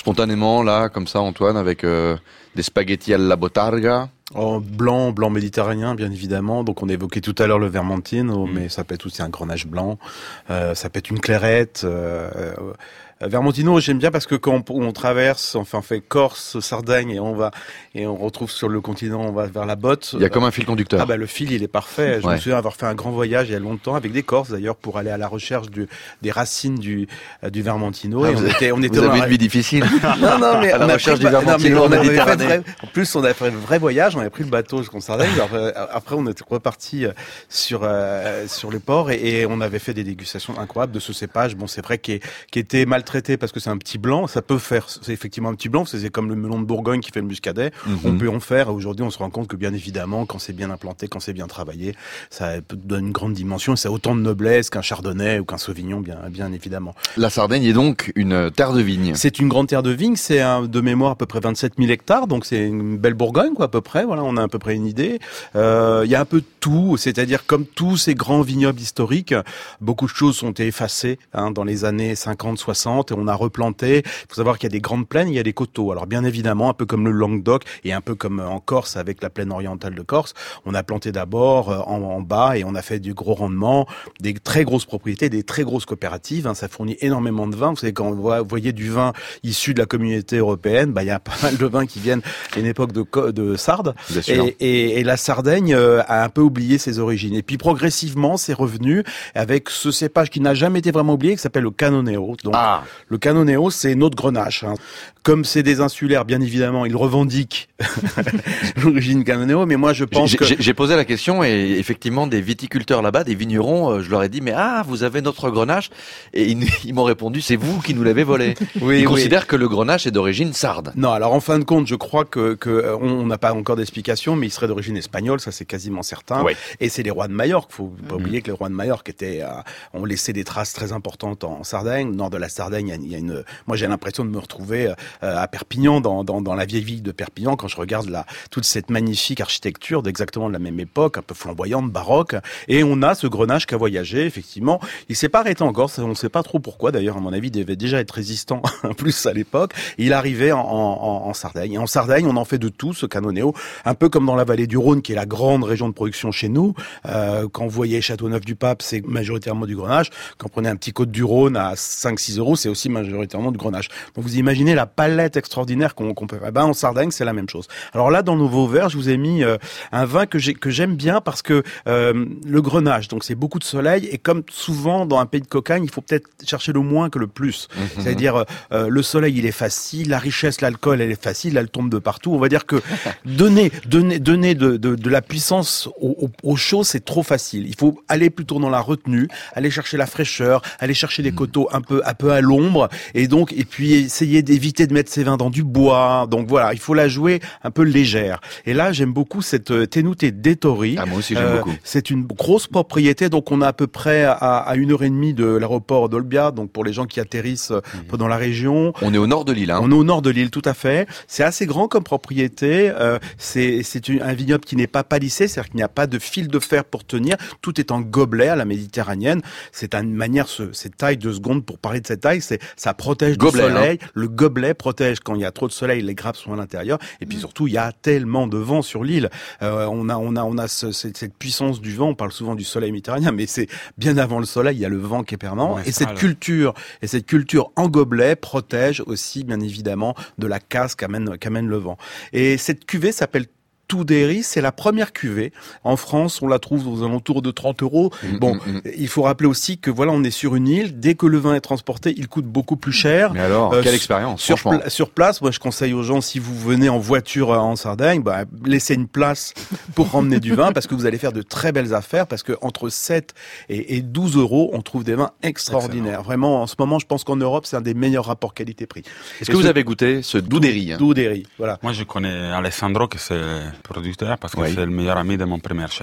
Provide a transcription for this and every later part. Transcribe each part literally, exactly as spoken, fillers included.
Spontanément, là, comme ça, Antoine, avec euh, des spaghettis alla botarga. En blanc, blanc méditerranéen, bien évidemment. Donc, on évoquait tout à l'heure le Vermentino, Mmh. mais ça peut être aussi un Grenache blanc. Euh, ça peut être une clairette. Euh, euh, Vermentino, j'aime bien parce que quand on, on traverse, enfin, on fait Corse, Sardaigne, et on va, et on retrouve sur le continent, on va vers la Botte. Il y a comme un fil conducteur. Ah bah le fil, il est parfait. Je Ouais. me souviens avoir fait un grand voyage il y a longtemps avec des Corses d'ailleurs pour aller à la recherche du, des racines du, euh, du Vermentino. Ah, et vous on avez- était, on était Vous dans avez la- une vie difficile. Non, non, mais À la on a recherche pris du le ba- Vermentino non, mais en on avait fait Méditerranée. vrai- En plus, on a fait un vrai voyage. On avait pris le bateau jusqu'en Sardaigne. Alors, euh, après, on était reparti euh, sur euh, sur le port et, et on avait fait des dégustations incroyables de ce cépage. Bon, c'est vrai qu'il est, qui était maltraité parce que c'est un petit blanc. Ça peut faire, c'est effectivement un petit blanc. C'est comme le melon de Bourgogne qui fait le muscadet. Mhm. On peut en faire. Aujourd'hui, on se rend compte que bien évidemment, quand c'est bien implanté, quand c'est bien travaillé, ça peut donner une grande dimension. Et ça a autant de noblesse qu'un chardonnay ou qu'un sauvignon, bien bien évidemment. La Sardaigne est donc une terre de vigne. C'est une grande terre de vigne, c'est un, de mémoire à peu près vingt-sept mille hectares, donc c'est une belle Bourgogne quoi à peu près. Voilà, on a à peu près une idée. Euh, Il y a un peu de tout, c'est-à-dire comme tous ces grands vignobles historiques, beaucoup de choses ont été effacées hein, dans les années cinquante, soixante, et on a replanté. Il faut savoir qu'il y a des grandes plaines, il y a des coteaux. Alors bien évidemment, un peu comme le Languedoc et un peu comme en Corse avec la plaine orientale de Corse, on a planté d'abord euh, en, en bas et on a fait du gros rendement, des très grosses propriétés, des très grosses coopératives. Hein, ça fournit énormément de vin. Vous savez quand on voit, vous voyez du vin issu de la communauté européenne, bah il y a pas mal de vins qui viennent d'une époque de, co- de Sardes. Bien sûr. Et, et, et la Sardaigne euh, a un peu oublié ses origines. Et puis progressivement, c'est revenu avec ce cépage qui n'a jamais été vraiment oublié, qui s'appelle le Canoneo. Donc Ah, le Canoneo, c'est notre Grenache. Hein. Comme c'est des insulaires, bien évidemment, ils revendiquent l'origine Canoneo, mais moi je pense j'ai que... j'ai- j'ai posé la question et effectivement des viticulteurs là-bas, des vignerons, euh, je leur ai dit mais ah vous avez notre Grenache et ils, ils m'ont répondu c'est vous qui nous l'avez volé. Oui, Ils oui. considèrent que le Grenache est d'origine sarde. Non, alors en fin de compte, je crois que, que euh, on n'a pas encore d'explication, mais il serait d'origine espagnole, ça c'est quasiment certain. Oui. Et c'est les rois de Majorque. Faut pas oublier que les rois de Majorque étaient, euh, ont laissé des traces très importantes en Sardaigne. Au nord de la Sardaigne, il y a, il y a une. Moi, j'ai l'impression de me retrouver euh, à Perpignan, dans, dans, dans la vieille ville de Perpignan, quand je regarde la, toute cette magnifique architecture d'exactement de la même époque, un peu flamboyante, baroque. Et on a ce Grenache qui a voyagé, effectivement. Il s'est pas arrêté encore. On ne sait pas trop pourquoi. D'ailleurs, à mon avis, il devait déjà être résistant, plus à l'époque. Il arrivait en, en, en Sardaigne. Et en Sardaigne, on en fait de tout, ce Canoneo, un peu comme dans la vallée du Rhône, qui est la grande région de production chez nous. Euh, quand vous voyez Châteauneuf-du-Pape, c'est majoritairement du Grenache. Quand vous prenez un petit Côte du Rhône à cinq six euros, c'est aussi majoritairement du Grenache. Donc vous imaginez la palette extraordinaire qu'on, qu'on peut faire. Eh ben, en Sardaigne, c'est la même chose. Alors là, dans nos veaux verts, je vous ai mis euh, un vin que, j'ai, que j'aime bien parce que euh, le Grenache, donc c'est beaucoup de soleil, et comme souvent dans un pays de cocagne, il faut peut-être chercher le moins que le plus. Mmh. C'est-à-dire, euh, le soleil, il est facile, la richesse, l'alcool, elle est facile, elle tombe de partout. On va dire que donner, donner, donner de, de, de la puissance au, au, au chaud, c'est trop facile. Il faut aller plutôt dans la retenue, aller chercher la fraîcheur, aller chercher des coteaux un peu, un peu à l'ombre, et donc, et puis essayer d'éviter de mettre ses vins dans du bois. Donc voilà, il faut la jouer un peu légère. Et là, j'aime beaucoup cette euh, Tenuta d'Ettori. Ah moi aussi j'aime Euh, beaucoup. C'est une grosse propriété, donc on est à peu près à, à une heure et demie de l'aéroport d'Olbia, donc pour les gens qui atterrissent euh, dans la région. On est au nord de l'île. Hein. On est au nord de l'île, tout à fait. C'est assez grand comme propriété. Euh, c'est c'est une- un vignoble qui n'est pas palissé, c'est-à-dire qu'il n'y a pas de fil de fer pour tenir. Tout est en gobelet à la méditerranéenne. C'est une manière, ce, cette taille, deux secondes pour parler de cette taille, c'est ça protège Gobelet, du soleil. Le gobelet protège quand il y a trop de soleil, les grappes sont à l'intérieur. Et puis surtout, il y a tellement de vent sur l'île. Euh, on a, on a, on a ce- cette, cette puissance du vent. On parle souvent du soleil méditerranéen, mais c'est bien avant le soleil, il y a le vent qui est permanent. Ouais, et ça, cette là. culture, et cette culture en gobelet protège aussi, bien évidemment, de la casse qu'amène, qu'amène le vent. Et cette cuvée s'appelle Tuderi, c'est la première cuvée. En France, on la trouve aux alentours de trente euros. Mmh, Bon, mmh, mmh. il faut rappeler aussi que voilà, on est sur une île. Dès que le vin est transporté, il coûte beaucoup plus cher. Mais alors, Euh, quelle expérience, Sur, franchement. pla- sur place, moi je conseille aux gens, si vous venez en voiture euh, en Sardaigne, bah, laissez une place pour ramener du vin parce que vous allez faire de très belles affaires parce que entre sept et, et douze euros, on trouve des vins extraordinaires. Vraiment, en ce moment, je pense qu'en Europe, c'est un des meilleurs rapports qualité-prix. Est-ce Et que vous ce- avez goûté ce Douderi hein Tuderi, voilà. Moi, je connais Alessandro, qui c'est producteur, parce que Oui. c'est le meilleur ami de mon premier chef.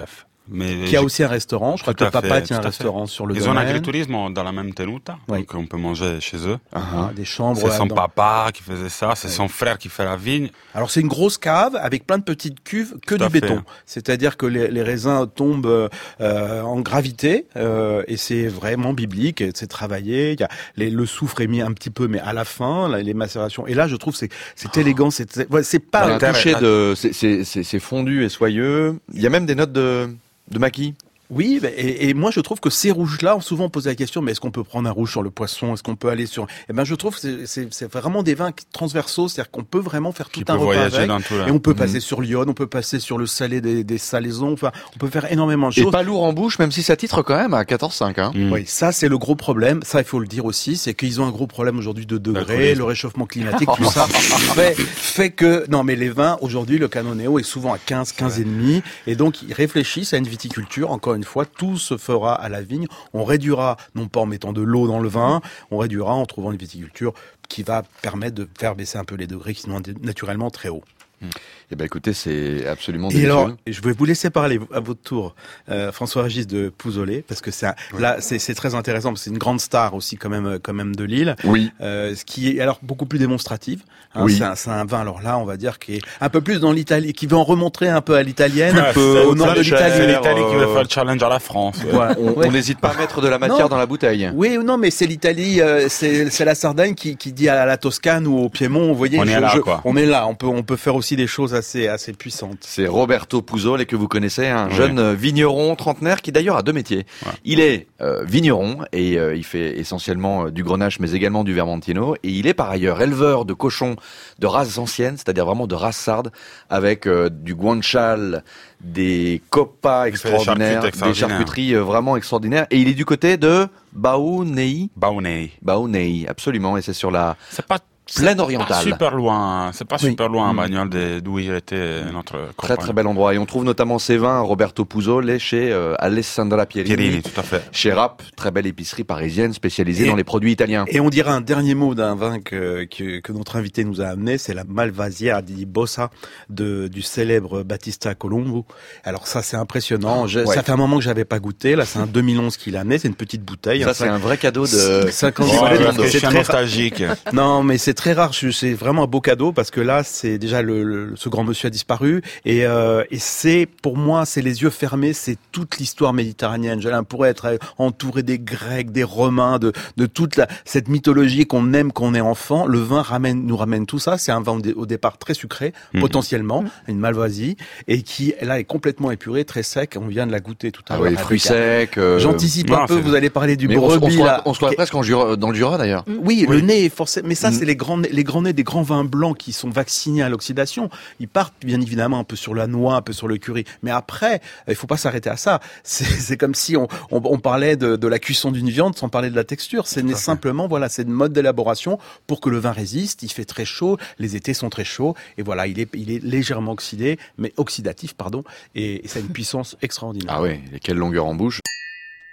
Mais qui a j'ai- aussi un restaurant. Je crois Tout que à papa fait, tient un tout à fait. restaurant sur le Ils ont un domaine. agritourisme dans la même tenuta, Oui. donc on peut manger chez eux. Ah, des chambres. C'est son dans- papa qui faisait ça, c'est son frère qui fait la vigne. Alors c'est une grosse cave avec plein de petites cuves que Tout à du fait. béton. C'est-à-dire que les, les raisins tombent euh, en gravité euh, et c'est vraiment biblique. et C'est travaillé. Il y a les, le soufre est mis un petit peu, mais à la fin, là, les macérations. Et là, je trouve que c'est c'est élégant. C'est c'est- ouais, c'est Il y a pas. un l'intérêt, toucher là. de, c'est- c'est c'est- c'est fondu et soyeux. Il y a même des notes de, de maquis. Oui, bah, et, et moi je trouve que ces rouges-là, souvent on pose la question, mais est-ce qu'on peut prendre un rouge sur le poisson? Est-ce qu'on peut aller sur... Eh ben je trouve que c'est- c'est c'est vraiment des vins transversaux, c'est-à-dire qu'on peut vraiment faire tout Qui un peut repas voyager avec. dans tout là. Et on peut Mhm. passer sur l'iode, on peut passer sur le salé des, des salaisons, enfin on peut faire énormément de Et choses. pas lourd en bouche, même si ça titre quand même à quatorze virgule cinq. Hein. Mm. Oui, ça c'est le gros problème. Ça, il faut le dire aussi, c'est qu'ils ont un gros problème aujourd'hui de degrés, L'alcoolisme. le réchauffement climatique, tout ça fait, fait que non, mais les vins aujourd'hui, le Canoneo est souvent à quinze, quinze et demi, et donc ils réfléchissent à une viticulture. Encore une fois, tout se fera à la vigne. On réduira, non pas en mettant de l'eau dans le vin, on réduira en trouvant une viticulture qui va permettre de faire baisser un peu les degrés qui sont naturellement très hauts. Eh ben écoutez, c'est absolument Et délicieux. alors, je vais vous laisser parler à votre tour, euh, François-Régis de Pouzolet, parce que c'est un- là, c'est c'est très intéressant, parce que c'est une grande star aussi quand même, quand même de Lille, Oui. euh, ce qui est alors beaucoup plus démonstrative. Hein, Oui. c'est un, c'est un vin, alors là, on va dire, qui est un peu plus dans l'Italie, qui veut en remontrer un peu à l'italienne, Ouais, un peu c'est- au nord c'est de cher, C'est l'Italie. l'Italie qui veut euh, faire le challenge à la France. ouais. Voilà. On Ouais. on n'hésite pas à mettre de la matière Non. dans la bouteille. Oui ou non, mais c'est l'Italie, euh, c'est c'est la Sardaigne qui, qui dit à la Toscane ou au Piémont, vous voyez, On est je- là, je- quoi. on est là, on peut on peut faire aussi des choses assez assez puissantes. C'est Roberto Puzzol, que vous connaissez, un Ouais. jeune euh, vigneron trentenaire qui d'ailleurs a deux métiers. Ouais. Il est euh, vigneron et euh, il fait essentiellement euh, du grenache mais également du vermentino, et il est par ailleurs éleveur de cochons de races anciennes, c'est-à-dire vraiment de races sardes, avec euh, du guanciale, des copas Il fait des extraordinaires, charcutes des extraordinaires. charcuteries euh, vraiment extraordinaires, et il est du côté de Baunei. Baunei. Baunei, absolument, et c'est sur la C'est pas plaine Pas orientale. super loin, c'est pas Oui. super loin, Mm. Bagnole, de- d'où il était notre Très campagne. très bel endroit, et on trouve notamment ces vins Roberto Puzzol chez euh, Alessandra Pierini, Pierini, tout à fait. chez Rapp, très belle épicerie parisienne spécialisée Et- dans les produits italiens. Et on dira un dernier mot d'un vin que, que, que notre invité nous a amené, c'est la Malvasia di Bossa de, du célèbre Battista Colombo. Alors ça, c'est impressionnant. Je- Ouais. Ça fait un moment que j'avais pas goûté. Là, c'est un deux mille onze qu'il a amené. C'est une petite bouteille. Ça Un c'est cinq- un vrai cadeau de cinquante Oh, degrés. parce que je C'est suis un très rare. nostalgique. Non, mais c'est très rare. Je- C'est vraiment un beau cadeau parce que là, c'est déjà le, le- ce grand monsieur a disparu et, euh, et c'est pour moi, c'est les yeux fermés, c'est toute l'histoire méditerranéenne. Je on pourrait être entouré des Grecs, des Romains, de, de toute la, cette mythologie qu'on aime quand on est enfant. Le vin ramène, nous ramène tout ça. C'est un vin au, dé- au départ très sucré, Mhm. potentiellement une malvasie, et qui là est complètement épuré, très sec. On vient de la goûter tout à ah l'heure. oui, avec fruits un- secs. euh, J'anticipe non, un peu. c'est- Vous allez parler du mais on, se- on brebis se croirait- là. on se croirait presque en Jura- dans le Jura d'ailleurs. Oui, Oui. le nez est forcément. Mais ça, Mm. c'est les grands, nez- les grands nez des grands vins blancs qui sont vaccinés à l'oxydation. Ils partent bien évidemment un peu sur la noix, un peu sur le curry. Mais après, il faut pas s'arrêter à ça. C'est, c'est comme si on, on, on parlait de, de la cuisson d'une viande sans parler de la texture. C'est fait. simplement, voilà, c'est une mode d'élaboration pour que le vin résiste. Il fait très chaud, les étés sont très chauds, et voilà, il est, il est légèrement oxydé, mais oxydatif, pardon, et, et ça a une puissance extraordinaire. Ah oui, et quelle longueur en bouche.